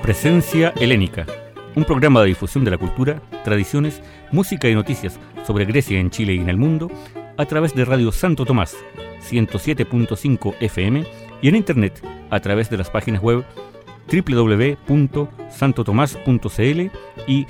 Presencia Helénica, un programa de difusión de la cultura, tradiciones, música y noticias sobre Grecia en Chile y en el mundo a través de Radio Santo Tomás, 107.5 FM y en internet a través de las páginas web www.santotomás.cl y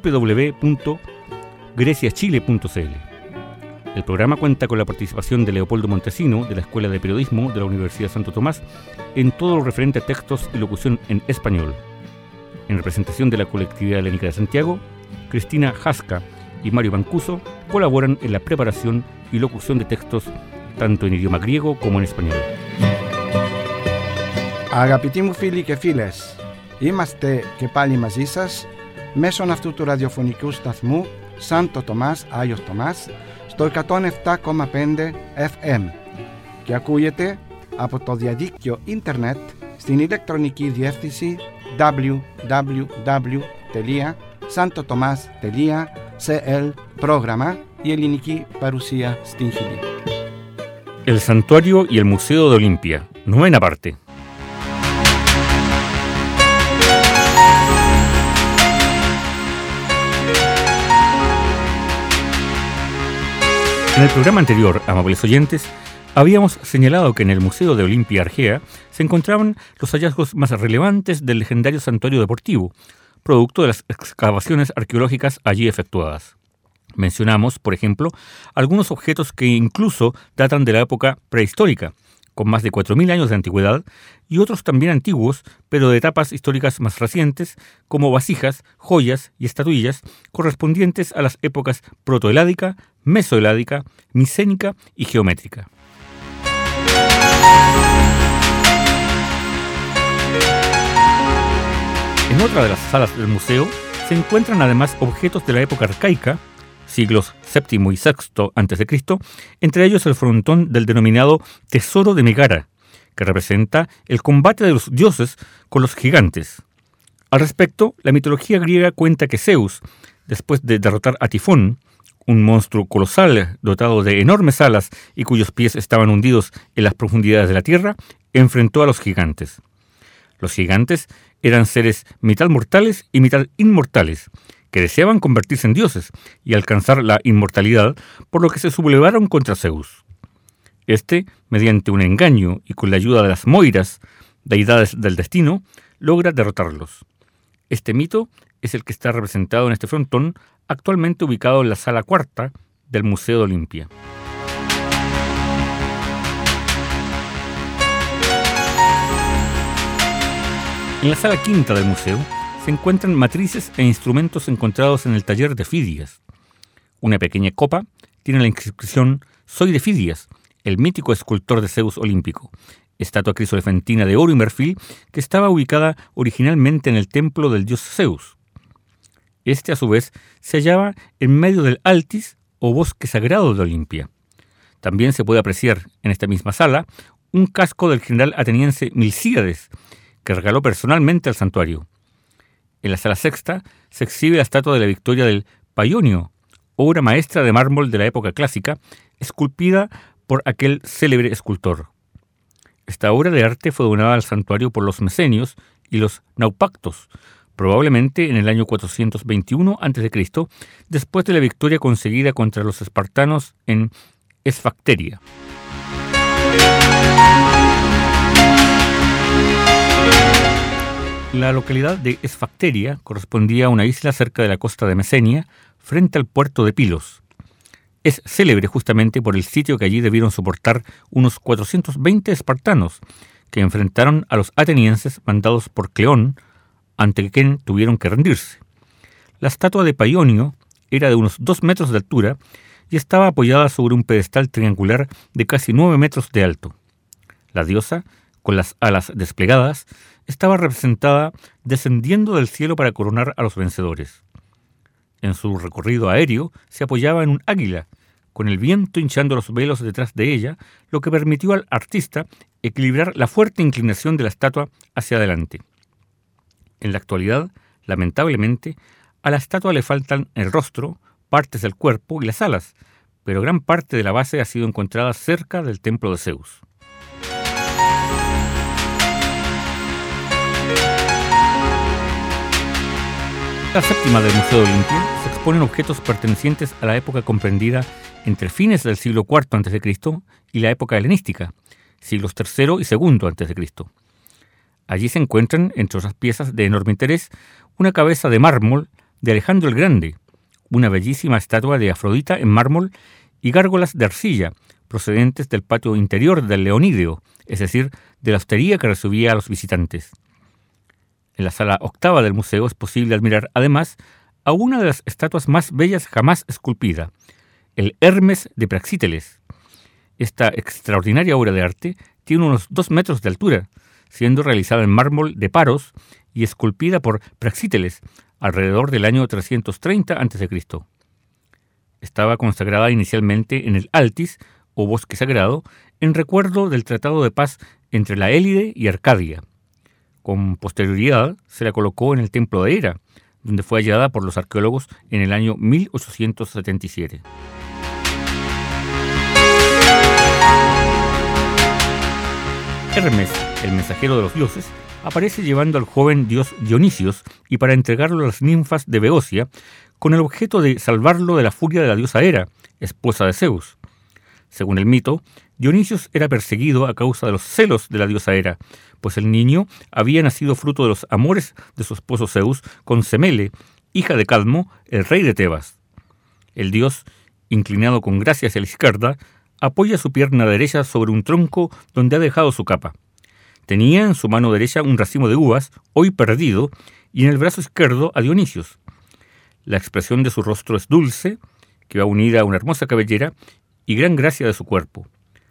www.greciachile.cl. El programa cuenta con la participación de Leopoldo Montesino, de la Escuela de Periodismo de la Universidad Santo Tomás, en todo lo referente a textos y locución en español. En representación de la colectividad helénica de Santiago, Cristina Jasca y Mario Mancuso colaboran en la preparación y locución de textos tanto en idioma griego como en español. Αγαπητοί μου φίλοι και φίλες, είμαστε και πάλι μαζί σας μέσω αυτού του ραδιοφωνικού σταθμού Σάντο Τομάς, Άγιος Τομάς, στο 107,5 FM και ακούγεται από το διαδίκτυο ίντερνετ στην ηλεκτρονική διεύθυνση www.santotomas.cl, πρόγραμμα η ελληνική παρουσία στην Χιλή. El Santuario y el Museo de Olimpia, novena parte. En el programa anterior, amables oyentes, habíamos señalado que en el Museo de Olimpia Argea se encontraban los hallazgos más relevantes del legendario santuario deportivo, producto de las excavaciones arqueológicas allí efectuadas. Mencionamos, por ejemplo, algunos objetos que incluso datan de la época prehistórica, con más de 4.000 años de antigüedad, y otros también antiguos, pero de etapas históricas más recientes, como vasijas, joyas y estatuillas correspondientes a las épocas protoheládica, mesoheládica, micénica y geométrica. En otra de las salas del museo se encuentran además objetos de la época arcaica, siglos VII y VI a.C., entre ellos el frontón del denominado Tesoro de Megara, que representa el combate de los dioses con los gigantes. Al respecto, la mitología griega cuenta que Zeus, después de derrotar a Tifón, un monstruo colosal dotado de enormes alas y cuyos pies estaban hundidos en las profundidades de la tierra, enfrentó a los gigantes. Los gigantes eran seres mitad mortales y mitad inmortales, que deseaban convertirse en dioses y alcanzar la inmortalidad, por lo que se sublevaron contra Zeus. Este, mediante un engaño y con la ayuda de las Moiras, deidades del destino, logra derrotarlos. Este mito es el que está representado en este frontón, actualmente ubicado en la sala cuarta del Museo de Olimpia. En la sala quinta del museo se encuentran matrices e instrumentos encontrados en el taller de Fidias. Una pequeña copa tiene la inscripción «Soy de Fidias», el mítico escultor de Zeus olímpico, estatua crisolefantina de oro y marfil que estaba ubicada originalmente en el templo del dios Zeus. Este, a su vez, se hallaba en medio del Altis o bosque sagrado de Olimpia. También se puede apreciar en esta misma sala un casco del general ateniense Milcíades, que regaló personalmente al santuario. En la sala sexta se exhibe la estatua de la victoria del Paionio, obra maestra de mármol de la época clásica, esculpida por aquel célebre escultor. Esta obra de arte fue donada al santuario por los mesenios y los naupactos, probablemente en el año 421 a.C., después de la victoria conseguida contra los espartanos en Esfacteria. La localidad de Esfacteria correspondía a una isla cerca de la costa de Mesenia, frente al puerto de Pilos. Es célebre justamente por el sitio que allí debieron soportar unos 420 espartanos, que enfrentaron a los atenienses mandados por Cleón, ante quien tuvieron que rendirse. La estatua de Paionio era de unos 2 metros de altura y estaba apoyada sobre un pedestal triangular de casi 9 metros de alto. La diosa, con las alas desplegadas, estaba representada descendiendo del cielo para coronar a los vencedores. En su recorrido aéreo se apoyaba en un águila, con el viento hinchando los velos detrás de ella, lo que permitió al artista equilibrar la fuerte inclinación de la estatua hacia adelante. En la actualidad, lamentablemente, a la estatua le faltan el rostro, partes del cuerpo y las alas, pero gran parte de la base ha sido encontrada cerca del templo de Zeus. En la séptima del Museo de Olimpia se exponen objetos pertenecientes a la época comprendida entre fines del siglo IV a.C. y la época helenística, siglos III y II a.C. Allí se encuentran, entre otras piezas de enorme interés, una cabeza de mármol de Alejandro el Grande, una bellísima estatua de Afrodita en mármol y gárgolas de arcilla, procedentes del patio interior del Leonídeo, es decir, de la hostería que recibía a los visitantes. En la sala octava del museo es posible admirar, además, a una de las estatuas más bellas jamás esculpida, el Hermes de Praxíteles. Esta extraordinaria obra de arte tiene unos 2 metros de altura, siendo realizada en mármol de Paros y esculpida por Praxíteles alrededor del año 330 a.C. Estaba consagrada inicialmente en el Altis, o bosque sagrado, en recuerdo del tratado de paz entre la Élide y Arcadia. Con posterioridad se la colocó en el templo de Hera, donde fue hallada por los arqueólogos en el año 1877. Hermes, el mensajero de los dioses, aparece llevando al joven dios Dionisios y para entregarlo a las ninfas de Beocia, con el objeto de salvarlo de la furia de la diosa Hera, esposa de Zeus. Según el mito, Dionisios era perseguido a causa de los celos de la diosa Hera, pues el niño había nacido fruto de los amores de su esposo Zeus con Semele, hija de Cadmo, el rey de Tebas. El dios, inclinado con gracia hacia la izquierda, apoya su pierna derecha sobre un tronco donde ha dejado su capa. Tenía en su mano derecha un racimo de uvas, hoy perdido, y en el brazo izquierdo a Dionisios. La expresión de su rostro es dulce, que va unida a una hermosa cabellera y gran gracia de su cuerpo.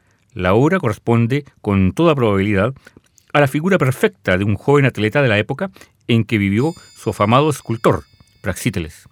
La obra corresponde, con toda probabilidad, a la figura perfecta de un joven atleta de la época en que vivió su afamado escultor, Praxíteles.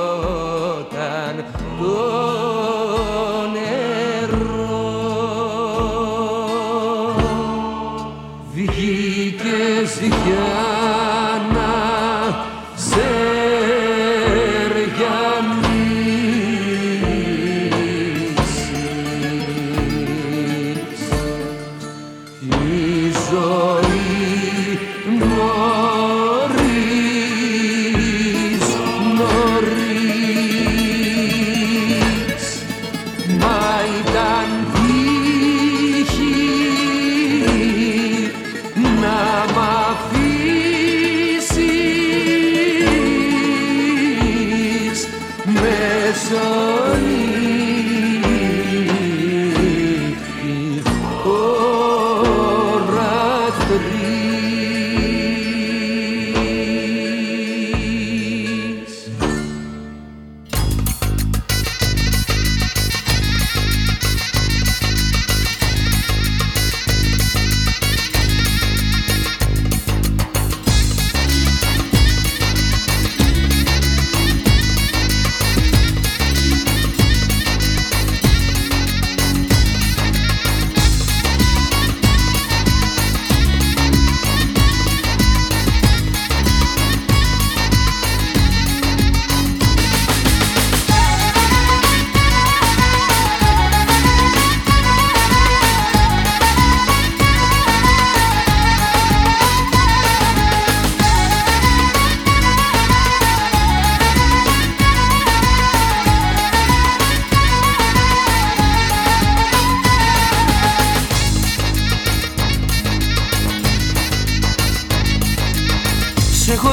Το νερό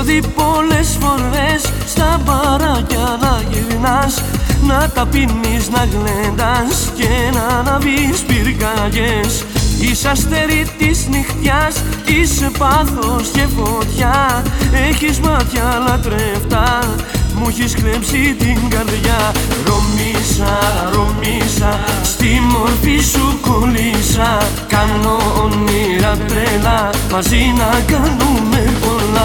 δει πολλές φορές στα μπαράκια να γυρνάς, να τα πίνεις, να γλεντάς και να αναβείς πυρκαγιές. Είσαι αστέρι της νυχτιάς, είσαι πάθος και φωτιά. Έχεις μάτια λατρευτά, μου έχεις κλέψει την καρδιά. Ρωμίσα, Ρωμίσα, στη μορφή σου κολλήσα. Κάνω όνειρα τρέλα, μαζί να κάνουμε πολλά.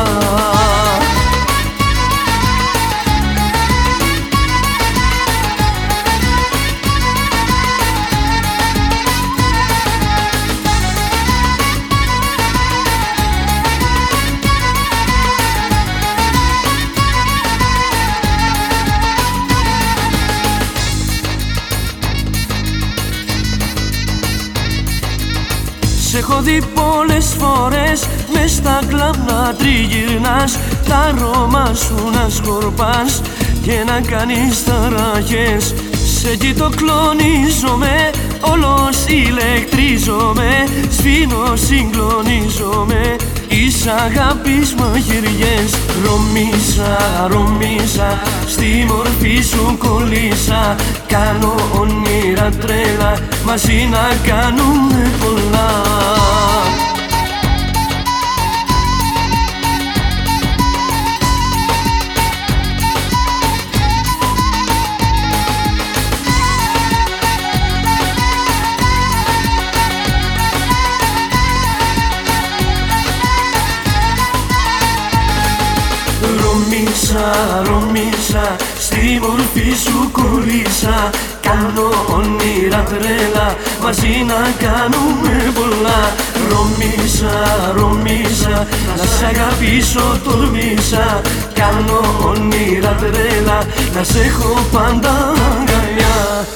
Σ' έχω δει πολλές φορές μες στα κλαμπ να τριγυρνάς, τα αρώμα σου να σκορπάς και να κάνεις ταραχές. Σε κοιτώ κλονίζομαι, όλος ηλεκτρίζομαι, σβήνω συγκλονίζομαι, είσαι αγάπης μαχαιριές. Ρωμίσα, Ρωμίσα, στη μορφή σου κολλήσα. Κάνω όνειρα τρέλα, μαζί να κάνουμε πολλά. Ρωμίσα, Ρωμίσα, στη μορφή σου κολλήσα. Κάνω όνειρα τρέλα, μαζί να κάνουμε πολλά. Ρωμίσα, Ρωμίσα, να σ' αγαπήσω τολμήσα. Κάνω όνειρα τρέλα, να σ' έχω πάντα αγκαλιά.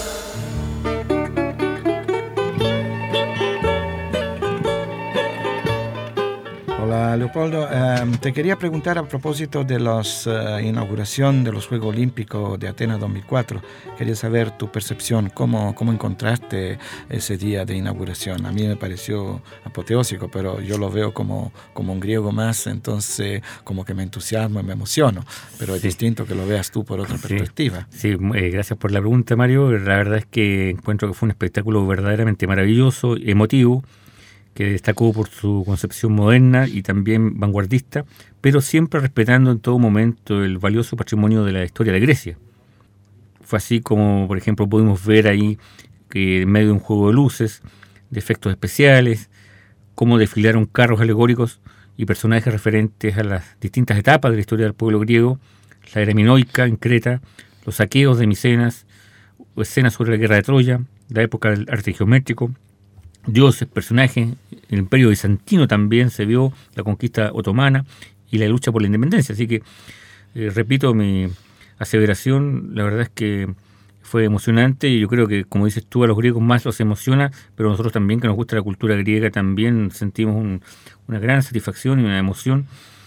Hola Leopoldo, te quería preguntar a propósito de la inauguración de los Juegos Olímpicos de Atenas 2004. Quería saber tu percepción, cómo encontraste ese día de inauguración. A mí me pareció apoteósico, pero yo lo veo como un griego más, entonces como que me entusiasmo y me emociono, pero es distinto que lo veas tú por otra perspectiva. Sí, gracias por la pregunta, Mario. La verdad es que encuentro que fue un espectáculo verdaderamente maravilloso, emotivo, que destacó por su concepción moderna y también vanguardista, pero siempre respetando en todo momento el valioso patrimonio de la historia de Grecia. Fue así como, por ejemplo, pudimos ver ahí que en medio de un juego de luces, de efectos especiales, cómo desfilaron carros alegóricos y personajes referentes a las distintas etapas de la historia del pueblo griego, la era minoica en Creta, los saqueos de Micenas, escenas sobre la guerra de Troya, la época del arte geométrico, dioses, personajes, el imperio bizantino también se vio, la conquista otomana y la lucha por la independencia. Así que, repito mi aseveración, la verdad es que fue emocionante y yo creo que, como dices tú, a los griegos más los emociona, pero nosotros también, que nos gusta la cultura griega, también sentimos una gran satisfacción y una emoción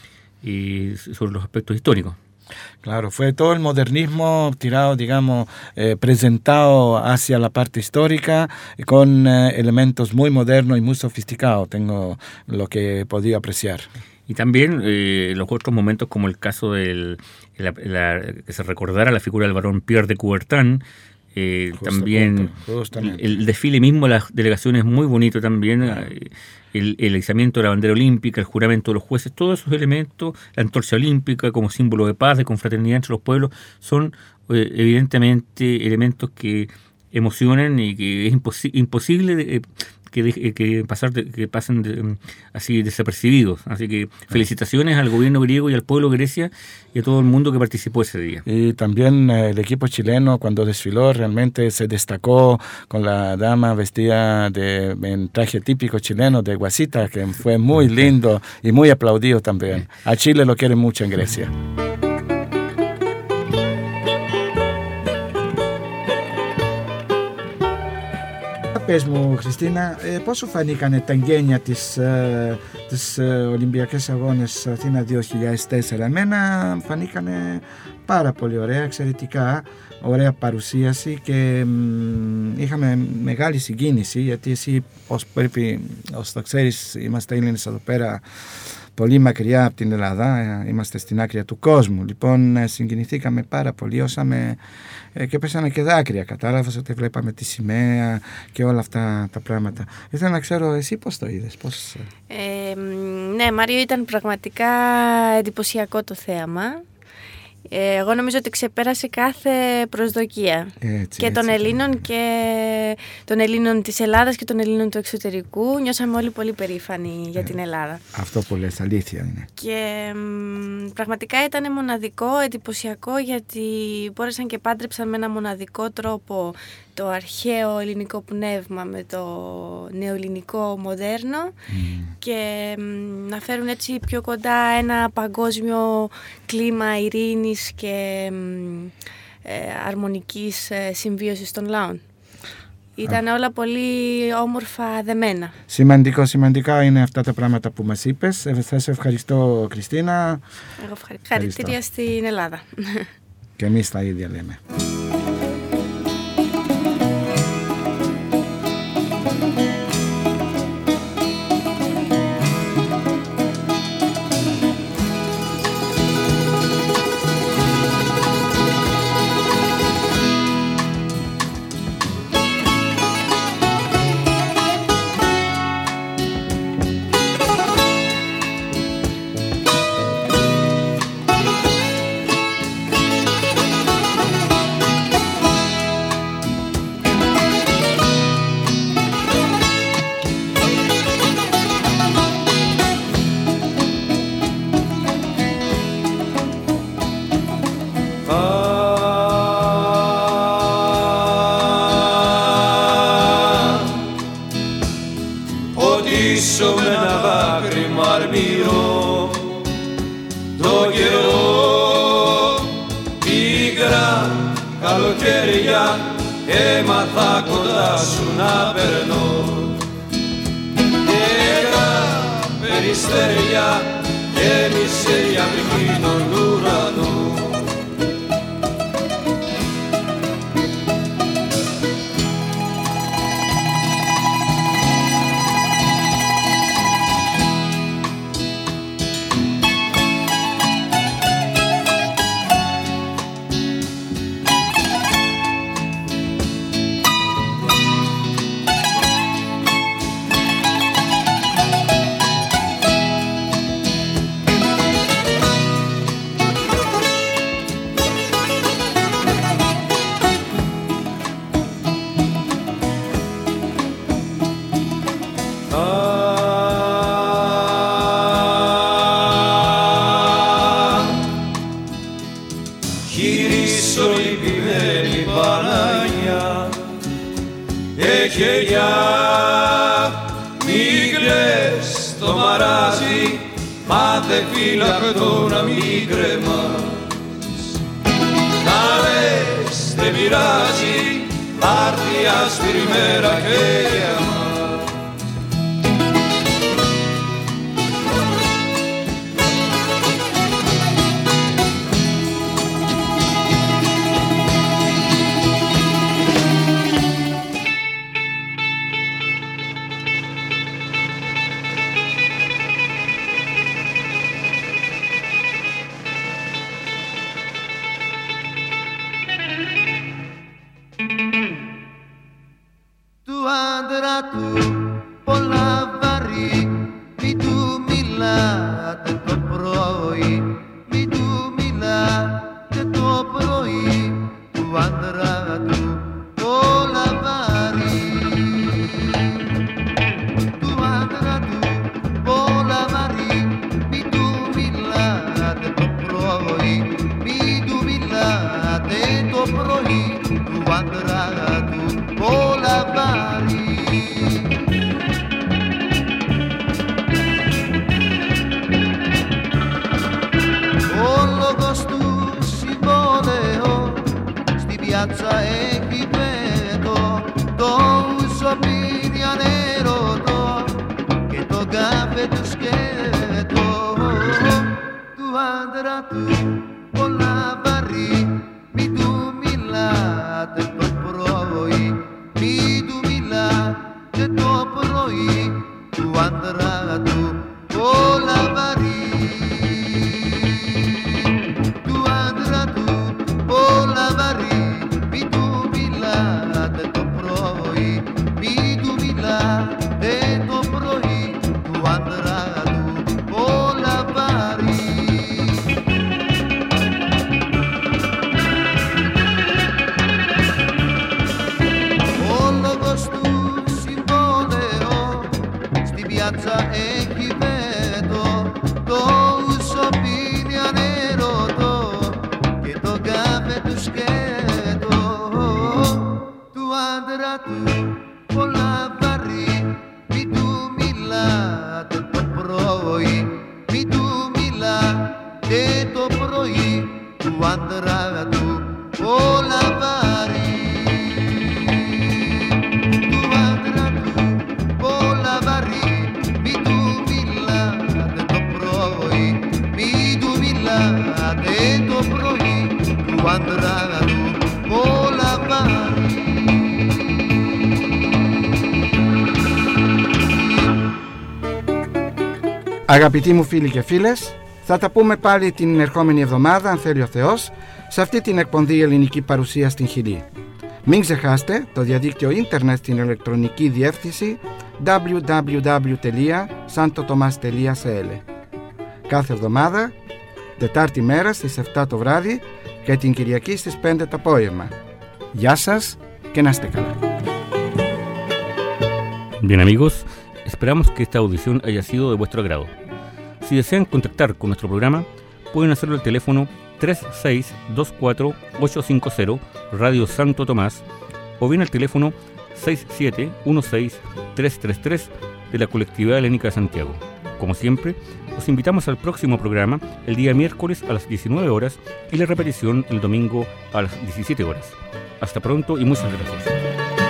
sobre los aspectos históricos. Claro, fue todo el modernismo tirado, digamos, presentado hacia la parte histórica con elementos muy modernos y muy sofisticados, tengo lo que he podido apreciar. Y también los otros momentos, como el caso que se recordara la figura del barón Pierre de Coubertin, también el desfile mismo de las delegaciones muy bonito también, el izamiento de la bandera olímpica, el juramento de los jueces, todos esos elementos, la antorcha olímpica como símbolo de paz, de confraternidad entre los pueblos, son evidentemente elementos que emocionan y que es imposible que pasen así desapercibidos. Así que felicitaciones al gobierno griego y al pueblo de Grecia y a todo el mundo que participó ese día. Y también el equipo chileno, cuando desfiló, realmente se destacó con la dama vestida en traje típico chileno de guasita, que fue muy lindo y muy aplaudido también. A Chile lo quieren mucho en Grecia. Πες μου, Χριστίνα, πώς σου φανήκανε τα εγγένεια της Ολυμπιακές Αγώνες Αθήνα 2004? Εμένα φανήκανε πάρα πολύ ωραία, εξαιρετικά, ωραία παρουσίαση και είχαμε μεγάλη συγκίνηση, γιατί εσύ, ως πρέπει, ως το ξέρεις, είμαστε Έλληνες εδώ πέρα, πολύ μακριά από την Ελλάδα, είμαστε στην άκρη του κόσμου. Λοιπόν, συγκινηθήκαμε πάρα πολύ, όσαμε και πέσανε και δάκρυα. Κατάλαβες ότι βλέπαμε τη σημαία και όλα αυτά τα πράγματα. Ήθελα να ξέρω εσύ πώς το είδες, πώς... Ναι, Μάριο, ήταν πραγματικά εντυπωσιακό το θέαμα. Εγώ νομίζω ότι ξεπέρασε κάθε προσδοκία και των Ελλήνων και των Ελλήνων της Ελλάδας και των Ελλήνων του εξωτερικού. Νιώσαμε όλοι πολύ περήφανοι για την Ελλάδα. Αυτό που λες αλήθεια είναι. Και πραγματικά ήταν μοναδικό, εντυπωσιακό, γιατί μπόρεσαν και πάντρεψαν με ένα μοναδικό τρόπο το αρχαίο ελληνικό πνεύμα με το νεοελληνικό μοντέρνο και να φέρουν έτσι πιο κοντά ένα παγκόσμιο κλίμα ειρήνης και αρμονικής συμβίωσης των λαών. Ήταν όλα πολύ όμορφα δεμένα. Σημαντικά είναι αυτά τα πράγματα που μας είπες. Θα σε ευχαριστώ, Κριστίνα. Εγώ χαρακτήρια στην Ελλάδα. Και εμείς τα ίδια λέμε. Έμαθα κοντά σου να περνώ Έγρα περιστέρια γέμισε η αυγή τον ουρανό Μάθε φύλακτο να μην κρεμάς Να λες δεν πειράζει Πάρτι άσπρη μέρα και για μας και το πρωί του άντρα του όλα βαρύ. tu andrà tu o la vari. Tu andrà tu o la vari. Mi tu villa te to proi. Mi tu villa te to proi. Tu andrà tu o la vari. Αγαπητοί μου φίλοι και φίλες, θα τα πούμε πάλι την ερχόμενη εβδομάδα, αν θέλει ο Θεός, σε αυτή την εκπομπή ελληνική παρουσία στην Χιλή. Μην ξεχάσετε το διαδίκτυο ίντερνετ στην ηλεκτρονική διεύθυνση www.santotomas.cl. Κάθε εβδομάδα, Τετάρτη μέρα στις 7 το βράδυ και την Κυριακή στις 5 το απόγευμα. Γεια σας και να είστε καλά. Bien amigos, esperamos que esta audición haya sido de vuestro agrado. Si desean contactar con nuestro programa, pueden hacerlo al teléfono 3624-850 Radio Santo Tomás o bien al teléfono 6716-333 de la Colectividad Helénica de Santiago. Como siempre, os invitamos al próximo programa el día miércoles a las 19 horas y la repetición el domingo a las 17 horas. Hasta pronto y muchas gracias.